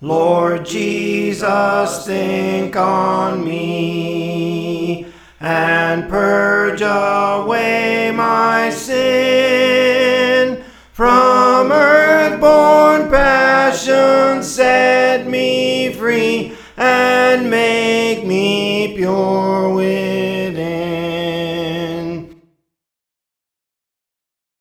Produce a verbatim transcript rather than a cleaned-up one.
Lord Jesus, think on me, and purge away my sin. From earth-born passion set me free, and make me pure within.